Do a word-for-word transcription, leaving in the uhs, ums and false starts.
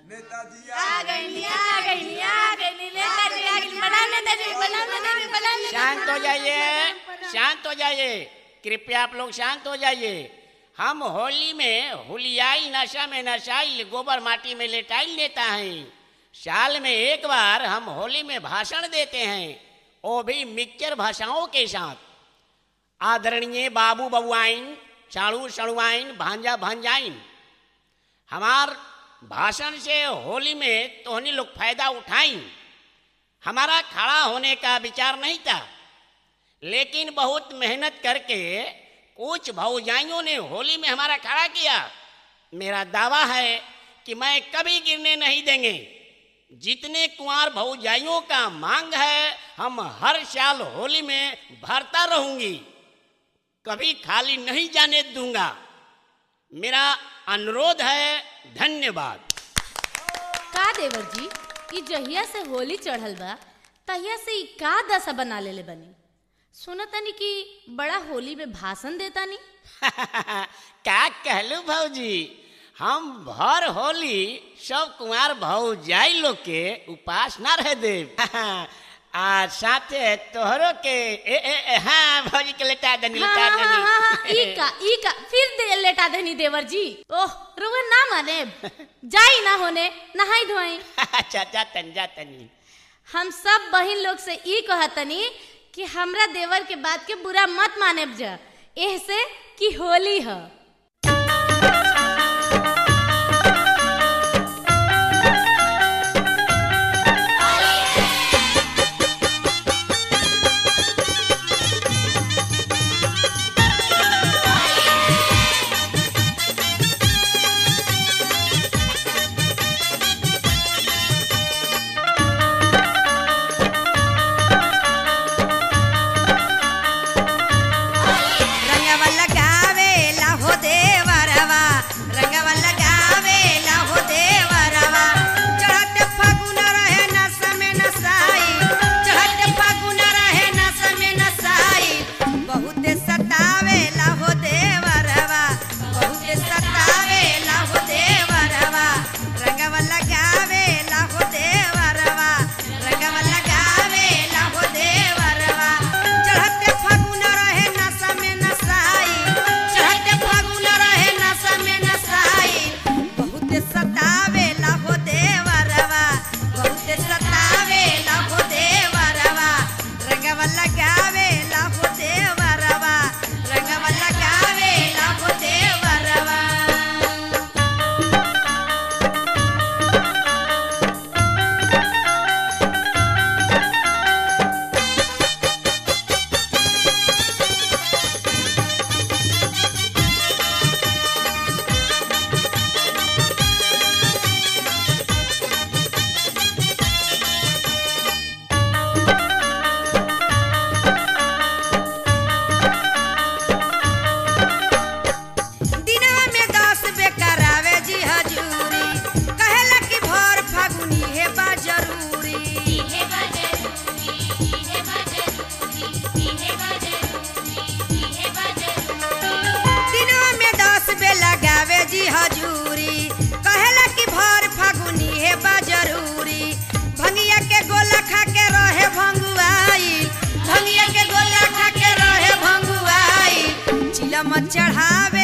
नेताजी आ गई आ गई आ गई नेताजी आ गई बना नेताजी बना नेताजी बना। शांत हो जाइए, शांत हो जाइए, कृपया आप लोग शांत हो जाइए। हम होली में हुलियाई नशा में नशाई गोबर माटी में लेटाई लेता है। साल में एक बार हम होली में भाषण देते हैं, वो भी मिक्सचर भाषाओं के साथ। आदरणीय बाबू बबुआइन, साड़ू सड़ुआइन, भांजा भांजाइन, हमार भाषण से होली में तोहनी लोग फायदा उठाइन। हमारा खड़ा होने का विचार नहीं था, लेकिन बहुत मेहनत करके कुछ भौजाइयों ने होली में हमारा खड़ा किया। मेरा दावा है कि मैं कभी गिरने नहीं देंगे। जितने कुंवार भौजाइयों का मांग है हम हर साल होली में भरता रहूंगी, कभी खाली नहीं जाने दूंगा। मेरा अनुरोध है। धन्यवाद। का देवर जी, ई जहिया से होली चढ़ल बा तहिया से ई का दशा बना लेले बनी। सुनतनी कि बड़ा होली में भाषण देतानी। का कहलू भौजी, हम भर होली सब कुमार भौजाई लोग के उपास ना रह देव। आ साथे तोहरो के ए, ए, ए, हाँ भौजी के लेटा देनी लेटा हाँ, देनी। हाँ, हाँ, हाँ, ई का ई का फिर दे लेटा देनी देवर जी। ओह रुआ ना माने, जाई ना होने नहाई धोई। अच्छा जातन जातनी। हम सब बहिन लोग से ई कहतनी कि हमरा देवर के बात के बुरा मत माने जा, एह से कि होली है। मत चढ़ावे।